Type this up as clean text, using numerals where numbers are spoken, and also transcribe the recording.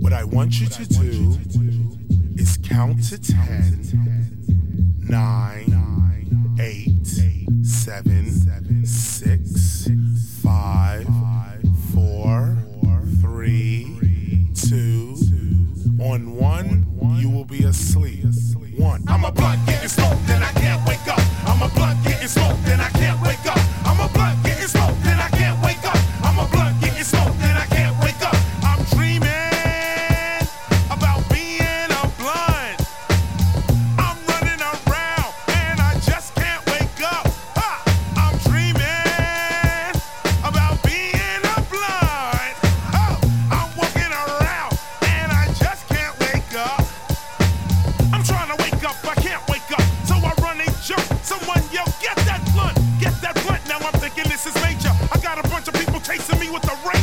What I want you to do is count to 10, 9, 8, 7, 6, 5, 4, 3, 2. On 1, you will be asleep. 1. I'm a blunt getting smoked and I can't wake up. I'm a blunt getting smoked and I can't wake up. I'm a blunt getting smoked and I can't wake up. I'm a blunt getting smoked and I can't wake up. I'm dreaming about being a blunt. I'm running around and I just can't wake up. I'm dreaming about being a blunt. I'm walking around and I just can't wake up. I'm trying to wake up, I can't wake up. So I run and jump. Someone yell, get that blunt, get that blunt. Now I'm thinking this is major. I got a bunch of people chasing me with the rain.